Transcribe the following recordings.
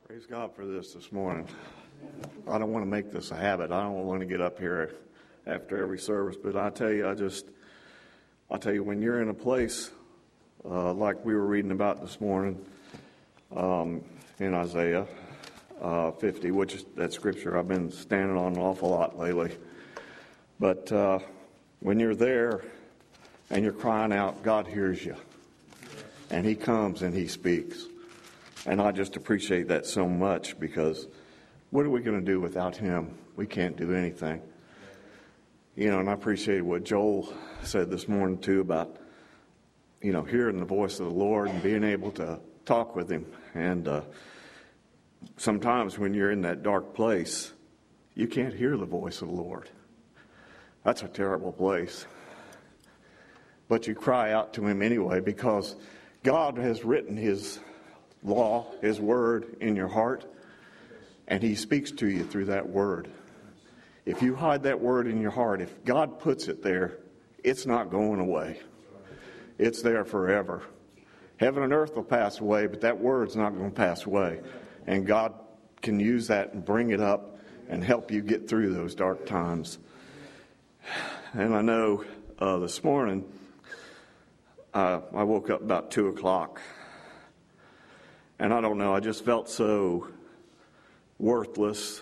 Praise God for this morning. I don't want to make this a habit. I don't want to get up here after every service, but I tell you, when you're in a place like we were reading about this morning in Isaiah 50, which is that scripture I've been standing on an awful lot lately. But when you're there and you're crying out, God hears you, and He comes and He speaks. And I just appreciate that so much, because what are we going to do without Him? We can't do anything. And I appreciate what Joel said this morning too about, hearing the voice of the Lord and being able to talk with Him. And sometimes when you're in that dark place, you can't hear the voice of the Lord. That's a terrible place. But you cry out to Him anyway, because God has written His law, His word in your heart, and He speaks to you through that word. If you hide that word in your heart, if God puts it there, it's not going away. It's there forever. Heaven and earth will pass away, but that word's not going to pass away. And God can use that and bring it up and help you get through those dark times. And I know this morning I woke up about 2 o'clock. And I don't know, I just felt so worthless,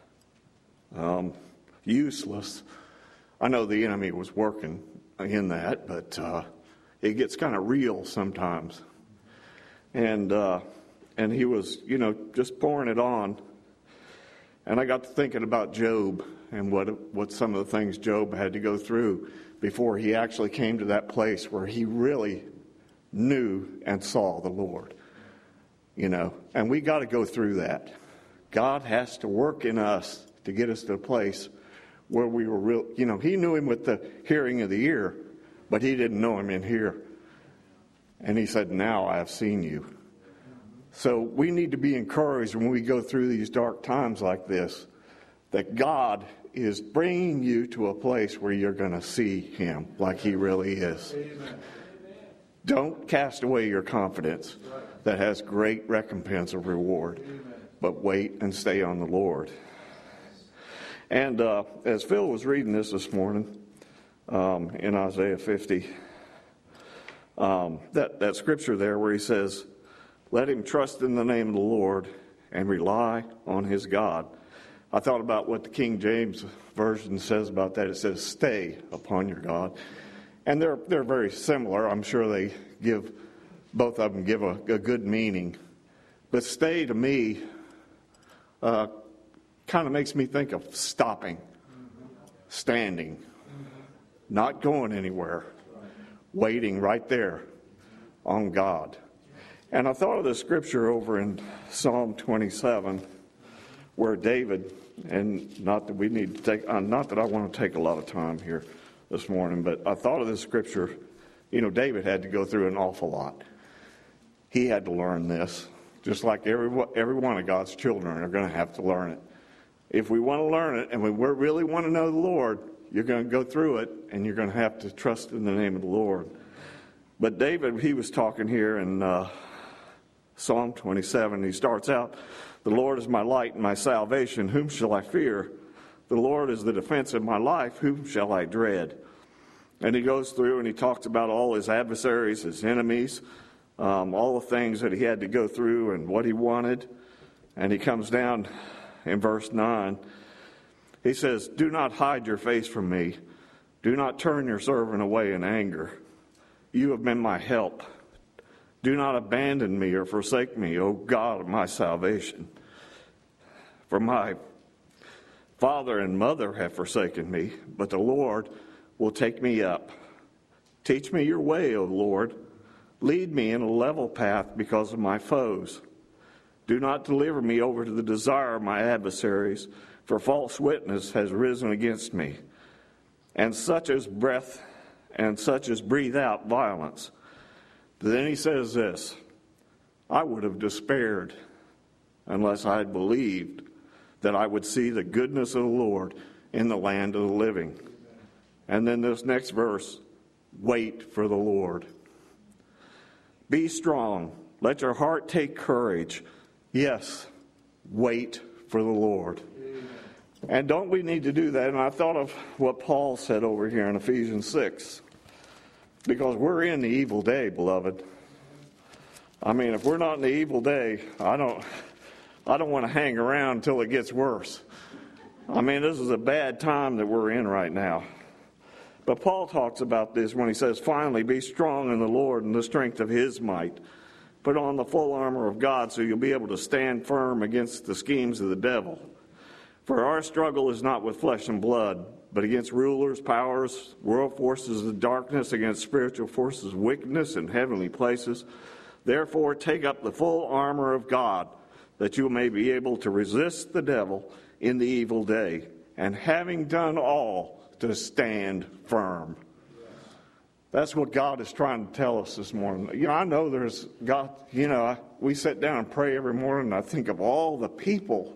useless. I know the enemy was working in that, but it gets kind of real sometimes. And he was, just pouring it on. And I got to thinking about Job and what some of the things Job had to go through before he actually came to that place where he really knew and saw the Lord. And we got to go through that. God has to work in us to get us to a place where we were real. He knew Him with the hearing of the ear, but He didn't know Him in here. And He said, now I have seen you. So we need to be encouraged when we go through these dark times like this, that God is bringing you to a place where you're going to see Him like He really is. Amen. Don't cast away your confidence that has great recompense of reward, but wait and stay on the Lord. And as Phil was reading this morning in Isaiah 50, that scripture there where he says, let him trust in the name of the Lord and rely on his God. I thought about what the King James Version says about that. It says, stay upon your God. And they're very similar. I'm sure both of them give a good meaning. But stay to me kind of makes me think of stopping, standing, not going anywhere, waiting right there on God. And I thought of the scripture over in Psalm 27 where David, and not that I want to take a lot of time here this morning, but I thought of this scripture. David had to go through an awful lot. He had to learn this, just like every one of God's children are going to have to learn it. If we want to learn it and we really want to know the Lord, you're going to go through it, and you're going to have to trust in the name of the Lord. But David, he was talking here in Psalm 27. He starts out, the Lord is my light and my salvation. Whom shall I fear? The Lord is the defense of my life. Whom shall I dread? And he goes through and he talks about all his adversaries, his enemies, all the things that he had to go through and what he wanted. And he comes down in verse 9. He says, do not hide your face from me. Do not turn your servant away in anger. You have been my help. Do not abandon me or forsake me, O God of my salvation. For my father and mother have forsaken me, but the Lord will take me up. Teach me your way, O Lord. Lead me in a level path because of my foes. Do not deliver me over to the desire of my adversaries, for false witness has risen against me, and such as breathe out violence. Then he says this, I would have despaired unless I had believed that I would see the goodness of the Lord in the land of the living. And then this next verse, wait for the Lord. Be strong. Let your heart take courage. Yes, wait for the Lord. And don't we need to do that? And I thought of what Paul said over here in Ephesians 6. Because we're in the evil day, beloved. I mean, if we're not in the evil day, I don't want to hang around until it gets worse. I mean, this is a bad time that we're in right now. But Paul talks about this when he says, finally, be strong in the Lord and the strength of his might. Put on the full armor of God so you'll be able to stand firm against the schemes of the devil. For our struggle is not with flesh and blood, but against rulers, powers, world forces of darkness, against spiritual forces of wickedness in heavenly places. Therefore, take up the full armor of God, that you may be able to resist the devil in the evil day, and having done all, to stand firm. That's what God is trying to tell us this morning. I know there's God, we sit down and pray every morning, and I think of all the people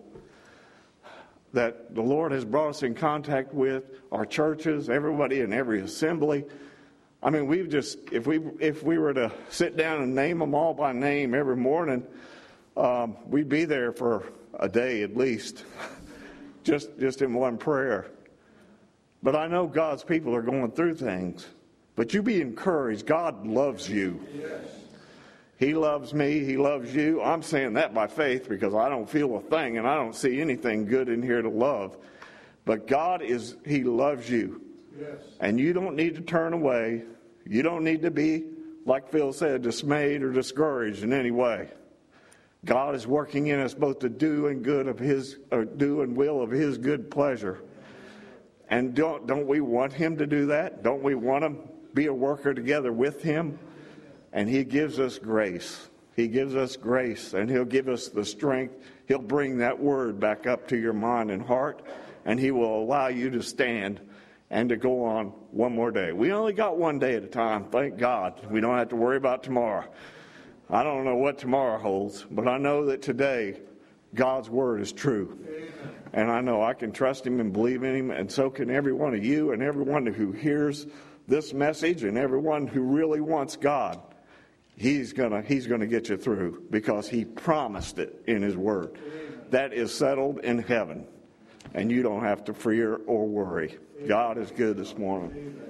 that the Lord has brought us in contact with, our churches, everybody in every assembly. I mean, if we were to sit down and name them all by name every morning, we'd be there for a day at least, just in one prayer. But I know God's people are going through things. But you be encouraged. God loves you. Yes. He loves me. He loves you. I'm saying that by faith because I don't feel a thing and I don't see anything good in here to love. But He loves you. Yes. And you don't need to turn away. You don't need to be, like Phil said, dismayed or discouraged in any way. God is working in us both to do and will of His good pleasure. And don't we want Him to do that? Don't we want to be a worker together with Him? And He gives us grace. He gives us grace, and He'll give us the strength. He'll bring that word back up to your mind and heart, and He will allow you to stand and to go on one more day. We only got one day at a time, thank God. We don't have to worry about tomorrow. I don't know what tomorrow holds, but I know that today God's word is true. And I know I can trust Him and believe in Him, and so can every one of you and everyone who hears this message and everyone who really wants God. He's gonna get you through because He promised it in His word. That is settled in heaven, and you don't have to fear or worry. God is good this morning.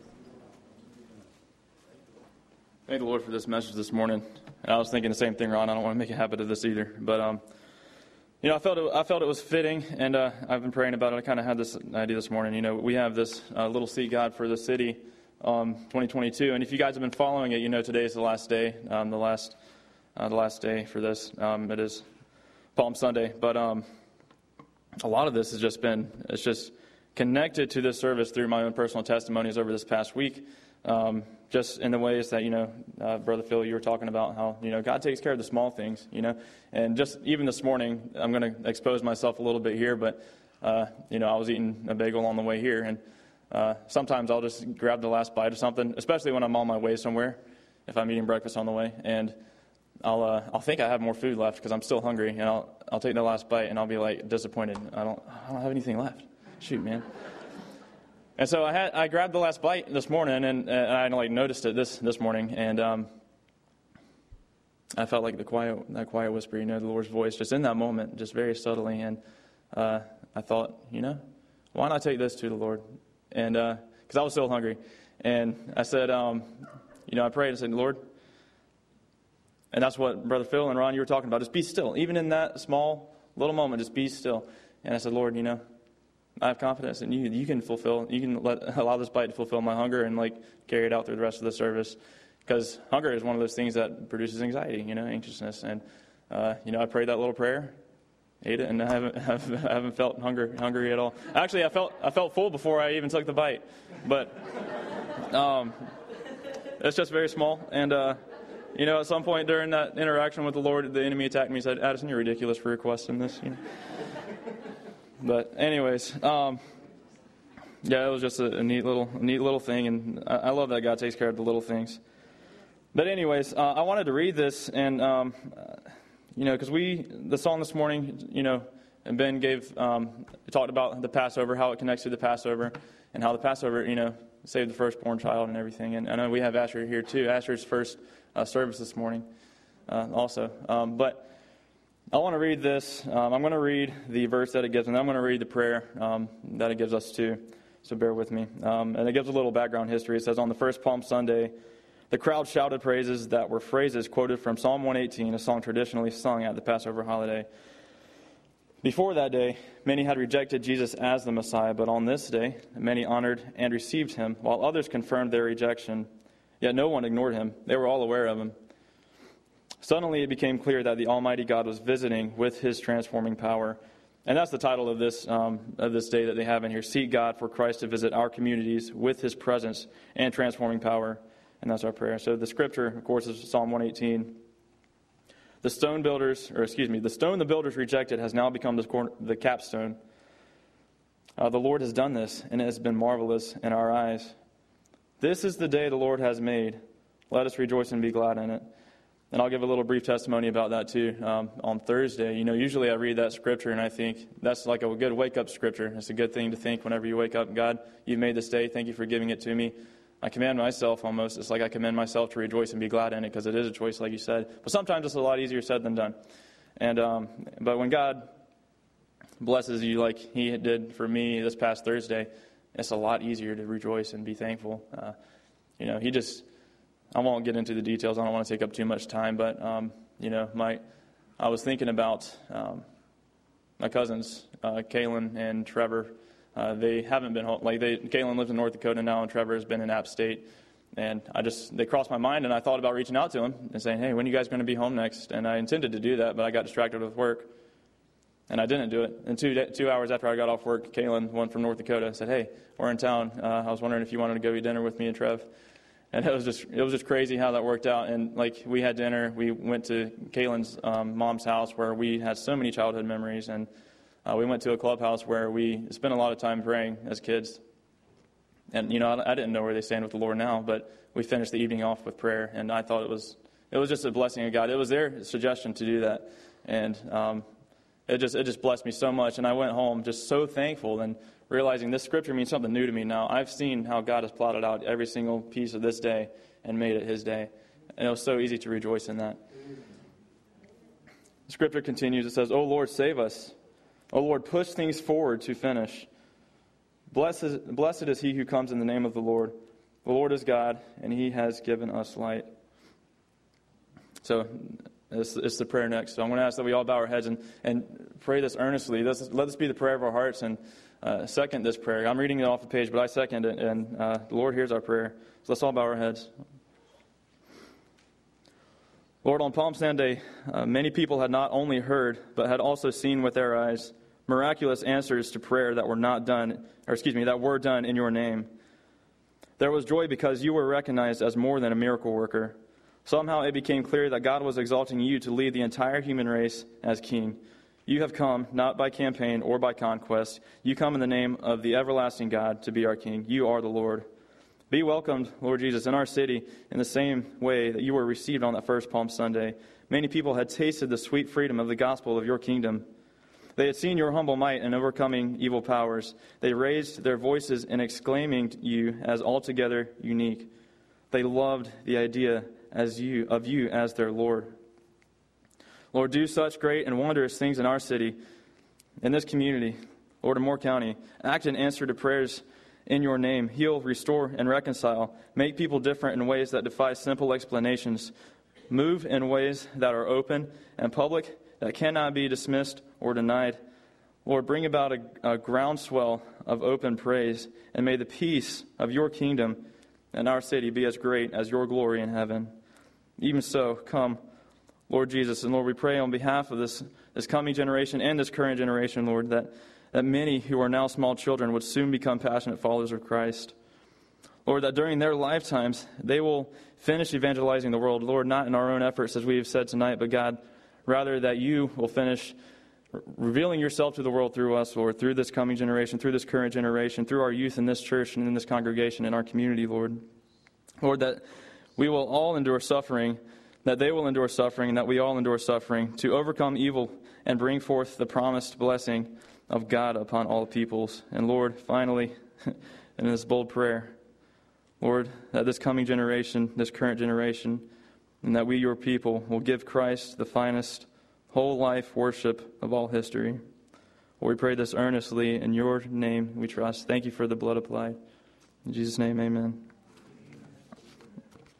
Thank the Lord for this message this morning. And I was thinking the same thing, Ron. I don't want to make a habit of this either, but I felt it was fitting, and I've been praying about it. I kind of had this idea this morning. We have this little seek God for the city 2022, and if you guys have been following it, today is the last day, the last day for this. It is Palm Sunday, but a lot of this has just connected to this service through my own personal testimonies over this past week. Just in the ways that, Brother Phil, you were talking about how, God takes care of the small things, and just even this morning, I'm going to expose myself a little bit here, but, I was eating a bagel on the way here, and sometimes I'll just grab the last bite of something, especially when I'm on my way somewhere, if I'm eating breakfast on the way, and I'll think I have more food left because I'm still hungry, and I'll take the last bite, and I'll be like disappointed. I don't have anything left. Shoot, man. And so I grabbed the last bite this morning, and I noticed it this morning, and I felt like that quiet whisper, the Lord's voice, just in that moment, just very subtly, and I thought, why not take this to the Lord? And because I was still hungry, and I said, I prayed and said, Lord, and that's what Brother Phil and Ron, you were talking about, just be still, even in that small little moment, just be still. And I said, Lord, I have confidence in you. You can allow this bite to fulfill my hunger and carry it out through the rest of the service. Because hunger is one of those things that produces anxiety, anxiousness. And, I prayed that little prayer, ate it, and I haven't felt hungry at all. Actually, I felt full before I even took the bite. But it's just very small. And, at some point during that interaction with the Lord, the enemy attacked me and said, Addison, you're ridiculous for requesting this, But anyways, it was just a neat little thing, and I love that God takes care of the little things. But anyways, I wanted to read this, and because the song this morning, and Ben talked about the Passover, how it connects to the Passover, and how the Passover, saved the firstborn child and everything. And I know we have Asher here too. Asher's first service this morning, also, but. I want to read this. I'm going to read the verse that it gives, and then I'm going to read the prayer that it gives us too. So bear with me. And it gives a little background history. It says, on the first Palm Sunday, the crowd shouted praises that were phrases quoted from Psalm 118, a song traditionally sung at the Passover holiday. Before that day, many had rejected Jesus as the Messiah, but on this day, many honored and received him, while others confirmed their rejection. Yet no one ignored him. They were all aware of him. Suddenly it became clear that the Almighty God was visiting with his transforming power. And that's the title of this day that they have in here. Seek God for Christ to visit our communities with his presence and transforming power. And that's our prayer. So the scripture, of course, is Psalm 118. The stone the builders rejected has now become the capstone. The Lord has done this, and it has been marvelous in our eyes. This is the day the Lord has made. Let us rejoice and be glad in it. And I'll give a little brief testimony about that too on Thursday. Usually I read that scripture and I think that's like a good wake-up scripture. It's a good thing to think whenever you wake up. God, you've made this day. Thank you for giving it to me. I command myself almost. It's like I commend myself to rejoice and be glad in it because it is a choice, like you said. But sometimes it's a lot easier said than done. And but when God blesses you like he did for me this past Thursday, it's a lot easier to rejoice and be thankful. I won't get into the details. I don't want to take up too much time, but I was thinking about my cousins, Kaylin and Trevor. They haven't been home. Kaylin lives in North Dakota now, and Trevor has been in App State. And they crossed my mind, and I thought about reaching out to them and saying, "Hey, when are you guys going to be home next?" And I intended to do that, but I got distracted with work, and I didn't do it. And 2 hours after I got off work, Kaylin, one from North Dakota, said, "Hey, we're in town. I was wondering if you wanted to go eat dinner with me and Trev." And it was just crazy how that worked out. And we had dinner. We went to Kaylin's mom's house where we had so many childhood memories. And we went to a clubhouse where we spent a lot of time praying as kids. And I didn't know where they stand with the Lord now, but we finished the evening off with prayer. And I thought it was just a blessing of God. It was their suggestion to do that, and it just blessed me so much. And I went home just so thankful and realizing this scripture means something new to me now. I've seen how God has plotted out every single piece of this day and made it his day. And it was so easy to rejoice in that. The scripture continues. It says, "O Lord, save us. O Lord, push things forward to finish. Blessed is he who comes in the name of the Lord. The Lord is God, and he has given us light." So it's the prayer next. So I'm going to ask that we all bow our heads and pray this earnestly. Let this be the prayer of our hearts, and second this prayer. I'm reading it off the page, but I second it, and the Lord hears our prayer. So let's all bow our heads. Lord, on Palm Sunday, many people had not only heard, but had also seen with their eyes miraculous answers to prayer that were done in your name. There was joy because you were recognized as more than a miracle worker. Somehow it became clear that God was exalting you to lead the entire human race as king. You have come, not by campaign or by conquest. You come in the name of the everlasting God to be our king. You are the Lord. Be welcomed, Lord Jesus, in our city in the same way that you were received on that first Palm Sunday. Many people had tasted the sweet freedom of the gospel of your kingdom. They had seen your humble might in overcoming evil powers. They raised their voices in exclaiming you as altogether unique. They loved the idea of you as their Lord. Lord, do such great and wondrous things in our city, in this community, Lord, in Moore County. Act in answer to prayers in your name. Heal, restore, and reconcile. Make people different in ways that defy simple explanations. Move in ways that are open and public, that cannot be dismissed or denied. Lord, bring about a groundswell of open praise, and may the peace of your kingdom and our city be as great as your glory in heaven. Even so, come, Lord Jesus. And Lord, we pray on behalf of this coming generation and this current generation, Lord, that many who are now small children would soon become passionate followers of Christ. Lord, that during their lifetimes, they will finish evangelizing the world. Lord, not in our own efforts, as we have said tonight, but God, rather that you will finish revealing yourself to the world through us, Lord, through this coming generation, through this current generation, through our youth in this church and in this congregation, in our community, Lord. Lord, that we will all endure suffering, that they will endure suffering, and that we all endure suffering to overcome evil and bring forth the promised blessing of God upon all peoples. And Lord, finally, in this bold prayer, Lord, that this coming generation, this current generation, and that we, your people, will give Christ the finest, whole life worship of all history. Lord, we pray this earnestly in your name we trust. Thank you for the blood applied. In Jesus' name, amen.